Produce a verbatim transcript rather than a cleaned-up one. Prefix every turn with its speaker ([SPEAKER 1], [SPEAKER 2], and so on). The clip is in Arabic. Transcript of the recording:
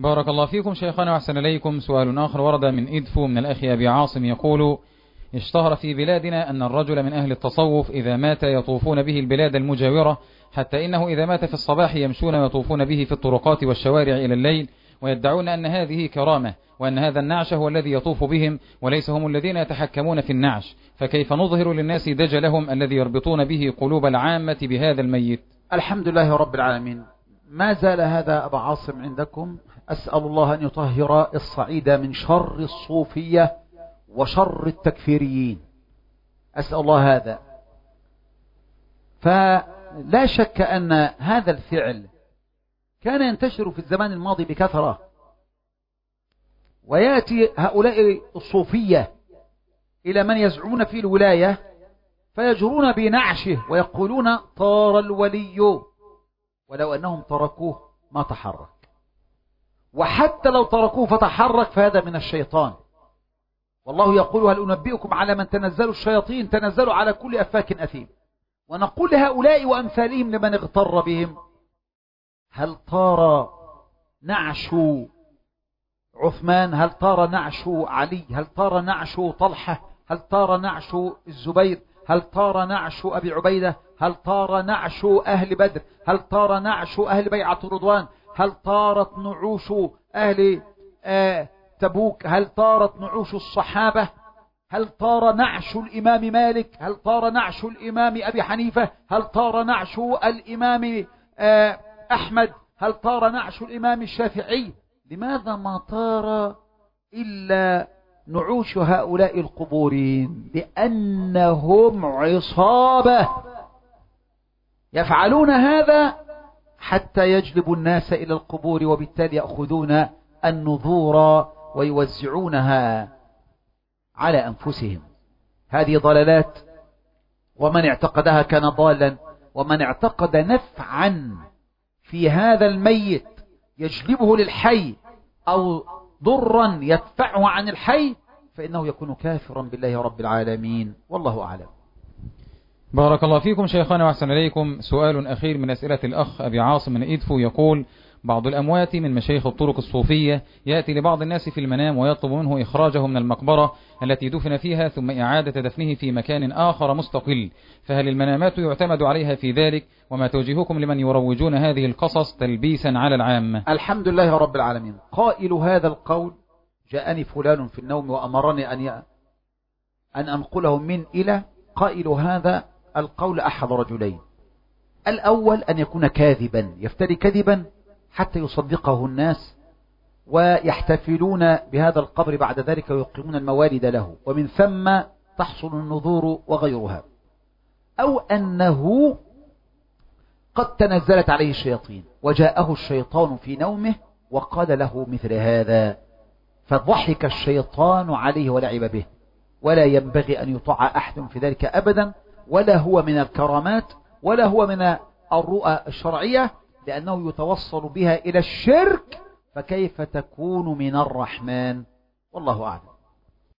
[SPEAKER 1] بارك الله فيكم شيخنا وأحسن إليكم. سؤال آخر ورد من إدفو من الأخ أبي عاصم يقول: اشتهر في بلادنا أن الرجل من أهل التصوف إذا مات يطوفون به البلاد المجاورة، حتى إنه إذا مات في الصباح يمشون ويطوفون به في الطرقات والشوارع إلى الليل، ويدعون أن هذه كرامة، وأن هذا النعش هو الذي يطوف بهم وليس هم الذين يتحكمون في النعش، فكيف نظهر للناس دجلهم الذي يربطون به قلوب العامة بهذا الميت؟
[SPEAKER 2] الحمد لله رب العالمين. ما زال هذا أبا عاصم عندكم. أسأل الله أن يطهر الصعيد من شر الصوفية وشر التكفيريين، أسأل الله هذا. فلا شك أن هذا الفعل كان ينتشر في الزمان الماضي بكثرة، ويأتي هؤلاء الصوفية إلى من يزعمون في الولاية فيجرون بنعشه ويقولون طار الولي، ولو أنهم تركوه ما تحرك، وحتى لو تركوه فتحرك فهذا من الشيطان. والله يقول: هل أنبئكم على من تنزل الشياطين؟ تنزلوا على كل أفاك أثيم. ونقول لهؤلاء وأمثالهم لمن اغتر بهم: هل طار نعش عثمان؟ هل طار نعش علي؟ هل طار نعش طلحة؟ هل طار نعش الزبير؟ هل طار نعش أبي عبيدة؟ هل طار نعش أهل بدر؟ هل طار نعش أهل بيعة الرضوان؟ هل طارت نعوش أهل آه تبوك؟ هل طارت نعوش الصحابة؟ هل طار نعش الإمام مالك؟ هل طار نعش الإمام أبي حنيفة؟ هل طار نعش الإمام آه أحمد؟ هل طار نعش الإمام الشافعي؟ لماذا ما طار إلا نعوش هؤلاء القبورين؟ لأنهم عصابة يفعلون هذا حتى يجلبوا الناس إلى القبور، وبالتالي يأخذون النذور ويوزعونها على أنفسهم. هذه ضلالات، ومن اعتقدها كان ضالا. ومن اعتقد نفعا في هذا الميت يجلبه للحي أو ضرا يدفعه عن الحي فإنه يكون كافرا بالله رب العالمين، والله أعلم.
[SPEAKER 1] بارك الله فيكم شيخنا وأحسن إليكم. سؤال أخير من أسئلة الأخ أبي عاصم من إدفو يقول: بعض الأموات من مشايخ الطرق الصوفية يأتي لبعض الناس في المنام ويطلب منه إخراجه من المقبرة التي دفن فيها ثم إعادة دفنه في مكان آخر مستقل، فهل المنامات يعتمد عليها في ذلك؟ وما توجيهكم لمن يروجون هذه القصص تلبيسا على العامة؟
[SPEAKER 2] الحمد لله رب العالمين. قائل هذا القول: جاءني فلان في النوم وأمرني أن ي... أن أنقله من إلى. قائل هذا القول أحد رجلين: الأول أن يكون كاذبا، يفتري كذبا حتى يصدقه الناس ويحتفلون بهذا القبر بعد ذلك ويقيمون الموالد له، ومن ثم تحصل النذور وغيرها. أو أنه قد تنزلت عليه الشياطين وجاءه الشيطان في نومه وقال له مثل هذا، فضحك الشيطان عليه ولعب به، ولا ينبغي أن يطاع أحد في ذلك أبدا، ولا هو من الكرامات ولا هو من الرؤى الشرعية، لأنه يتوصل بها إلى الشرك، فكيف تكون من الرحمن؟ والله أعلم.